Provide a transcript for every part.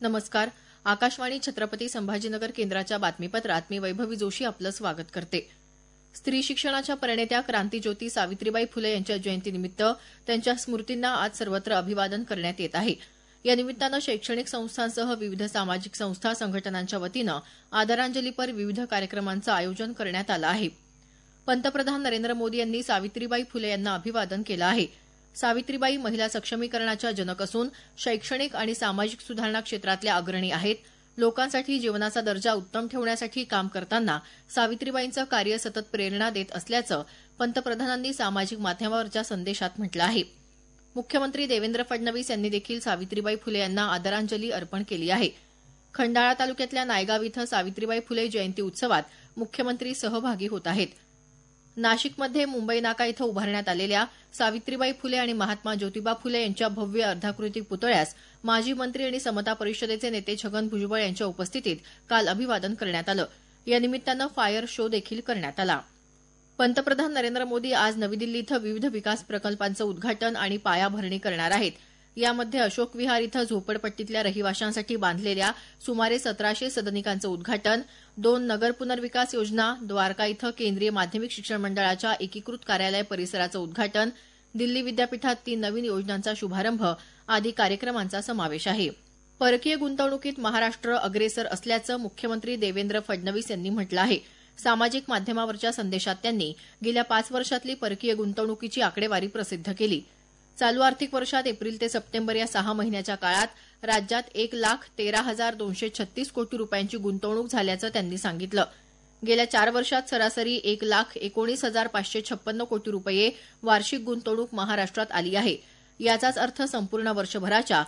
नमस्कार. आकाशवाणी छत्रपती संभाजीनगर केंद्राच्या बातमीपत्रात मी वैभवी जोशी आपलं स्वागत करते. स्त्री शिक्षणाच्या प्रणेत्या क्रांतीज्योती सावित्रीबाई फुले यांच्या जयंतीनिमित्त त्यांच्या स्मृतींना आज सर्वत्र अभिवादन करण्यात येत आहे. या निमित्तानं शैक्षणिक संस्थांसह विविध सामाजिक संस्था संघटनांच्या वतीनं आदरांजलीपर विविध कार्यक्रमांचं आयोजन करण्यात आलं आहे. पंतप्रधान नरेंद्र मोदी यांनी सावित्रीबाई फुले यांना अभिवादन केलं आहे. सावित्रीबाई महिला सक्षमीकरणाच्या जनक असून शैक्षणिक आणि सामाजिक सुधारणा क्षेत्रातल्या अग्रणी आहेत. लोकांसाठी जीवनाचा दर्जा उत्तम ठेवण्यासाठी काम करताना सावित्रीबाईंचं कार्य सतत प्रेरणा देत असल्याचं पंतप्रधानांनी सामाजिक माध्यमावरच्या संदेशात म्हटलं आहे. मुख्यमंत्री देवेंद्र फडणवीस यांनी देखील सावित्रीबाई फुले यांना आदरांजली अर्पण केली आहे. खंडाळा तालुक्यातल्या नायगाव इथं सावित्रीबाई फुले जयंती उत्सवात मुख्यमंत्री सहभागी होत आहेत. नाशिकमध्ये मुंबई नाका इथं उभारण्यात आलेल्या सावित्रीबाई फुले आणि महात्मा ज्योतिबा फुले यांच्या भव्य अर्धाकृती पुतळ्यास माजी मंत्री आणि समता परिषदेचे नेते छगन भुजबळ यांच्या उपस्थितीत काल अभिवादन करण्यात आलं. या निमित्तानं फायर शो देखील करण्यात आला. पंतप्रधान नरेंद्र मोदी आज नवी दिल्ली इथं विविध विकास प्रकल्पांचं उद्घाटन आणि पायाभरणी करणार आहेत. यामध्ये अशोक विहार इथं झोपडपट्टीतल्या रहिवाशांसाठी बांधलेल्या सुमारे 1700 सदनिकांचं उद्घाटन, 2 नगर पुनर्विकास योजना, द्वारका इथं केंद्रीय माध्यमिक शिक्षण मंडळाच्या एकीकृत कार्यालय परिसराचं उद्घाटन, दिल्ली विद्यापीठात 3 नवीन योजनांचा शुभारंभ आदी कार्यक्रमांचा समावेश आहे. परकीय गुंतवणुकीत महाराष्ट्र अग्रेसर असल्याचं मुख्यमंत्री देवेंद्र फडणवीस यांनी म्हटलं आहे. सामाजिक माध्यमावरच्या संदेशात त्यांनी गेल्या 5 वर्षातली परकीय गुंतवणुकीची आकडेवारी प्रसिद्ध केली. चालू आर्थिक वर्षात एप्रिल ते सप्टेंबर या 6 महिन्याच्या काळात राज्यात 1,13,236 कोटी रुपयांची गुंतवणूक झाल्याचं त्यांनी सांगितलं. गेल्या 4 वर्षात सरासरी 1,19,556 कोटी रुपये वार्षिक गुंतवणूक महाराष्ट्रात आली आहे. याचाच अर्थ संपूर्ण वर्षभराच्या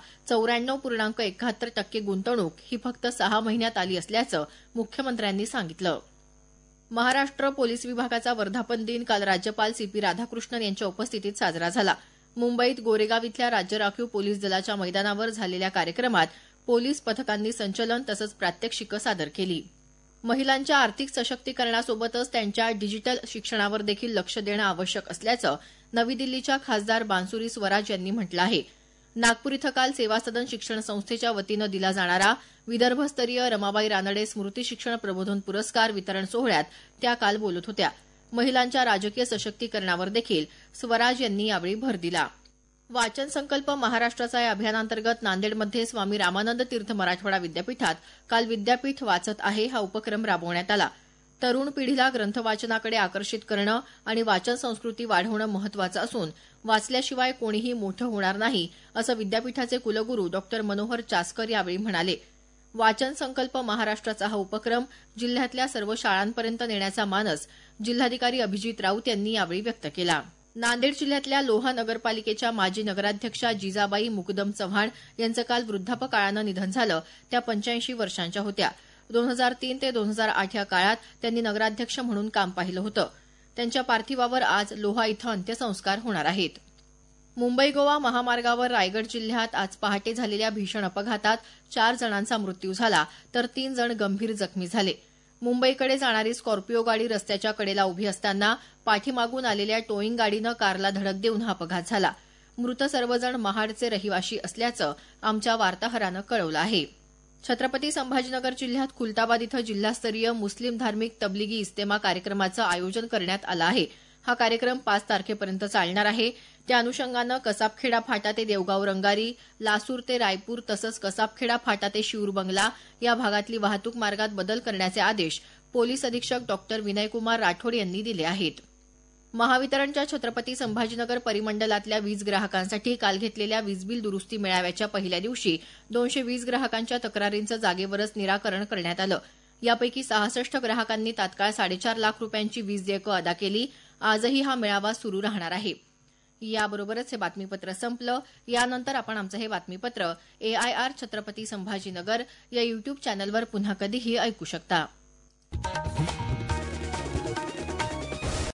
94.71% गुंतवणूक ही फक्त 6 महिन्यात आली असल्याचं मुख्यमंत्र्यांनी सांगितलं. महाराष्ट्र पोलीस विभागाचा वर्धापन दिन काल राज्यपाल सी.पी. राधाकृष्णन यांच्या उपस्थितीत साजरा झाला. मुंबईत गोरेगाव इथल्या राज्य राखीव पोलीस दलाच्या मैदानावर झालेल्या कार्यक्रमात पोलीस पथकांनी संचलन तसंच प्रात्यक्षिकं सादर केली. महिलांच्या आर्थिक सशक्तीकरणासोबतच त्यांच्या डिजिटल शिक्षणावर देखील लक्ष देणं आवश्यक असल्याचं नवी दिल्लीच्या खासदार बान्सुरी स्वराज यांनी म्हटलं आहे. नागपूर इथं काल सेवा सदन शिक्षण संस्थेच्या वतीनं दिला जाणारा विदर्भस्तरीय रमाबाई रानडे स्मृती शिक्षण प्रबोधन पुरस्कार वितरण सोहळ्यात त्या काल बोलत होत्या. महिलांच्या राजकीय सशक्तीकरणावर देखील स्वराज यांनी यावेळी भर दिला. वाचन संकल्प महाराष्ट्राचा या अभियानांतर्गत नांदेडमध्ये स्वामी रामानंद तीर्थ मराठवाडा विद्यापीठात काल विद्यापीठ वाचत आहे हा उपक्रम राबवण्यात आला. तरुण पिढीला ग्रंथवाचनाकडे आकर्षित करणं आणि वाचन संस्कृती वाढवणं महत्वाचं असून वाचल्याशिवाय कोणीही मोठं होणार नाही असं विद्यापीठाचे कुलगुरू डॉ. मनोहर चासकर यावेळी म्हणाले. वाचन संकल्प महाराष्ट्राचा हा उपक्रम जिल्ह्यातल्या सर्व शाळांपर्यंत नेण्याचा मानस जिल्हाधिकारी अभिजित राऊत यांनी यावेळी व्यक्त केला. नांदेड जिल्ह्यातल्या लोहा नगरपालिकेच्या माजी नगराध्यक्षा जिजाबाई मुकदम चव्हाण यांचं काल वृद्धापकाळानं निधन झालं. त्या 85 वर्षांच्या होत्या. 2003 ते 2008 या काळात त्यांनी नगराध्यक्ष म्हणून काम पाहिलं होतं. त्यांच्या पार्थिवावर आज लोहा इथं अंत्यसंस्कार होणार आहेत. मुंबई गोवा महामार्गावर रायगड जिल्ह्यात आज पहाटे झालेल्या भीषण अपघातात 4 जणांचा मृत्यू झाला तर 3 जण गंभीर जखमी झाले. मुंबईकडे जाणारी स्कॉर्पिओ गाडी रस्त्याच्या कडेला उभी असताना पाठीमागून आलेल्या टोईंग गाडीनं कारला धडक देऊन हा अपघात झाला. मृत सर्वजण महाडचे रहिवाशी असल्याचं आमच्या वार्ताहरानं कळवलं आहे. छत्रपती संभाजीनगर जिल्ह्यात खुलताबाद इथं जिल्हास्तरीय मुस्लिम धार्मिक तबलिगी इस्तेमा कार्यक्रमाचं आयोजन करण्यात आलं आहे. हा कार्यक्रम 5 तारखेपर्यंत चालणार आहे. त्या अनुषंगानं कसाबखेडा फाटा ते देवगाव रंगारी, लासूर ते रायपूर तसंच कसाबखेडा फाटा ते शिऊर बंगला या भागातली वाहतूक मार्गात बदल करण्याचे आदेश पोलीस अधीक्षक डॉ. विनयकुमार राठोड यांनी दिले आहेत. महावितरणच्या छत्रपती संभाजीनगर परिमंडलातल्या वीज ग्राहकांसाठी काल घेतलेल्या वीजबिल दुरुस्ती मेळाव्याच्या पहिल्या दिवशी 220 ग्राहकांच्या तक्रारींचं जागेवरच निराकरण करण्यात आलं. यापैकी 66 ग्राहकांनी तात्काळ 4.5 लाख रुपयांची वीज देयकं अदा केली. आजही हा मेळावा सुरू राहणार आहे. याबरोबरच हे बातमीपत्र संपलं. यानंतर आपण आमचं हे बातमीपत्र AIR छत्रपती संभाजीनगर या युट्यूब चॅनलवर पुन्हा कधीही ऐकू शकता.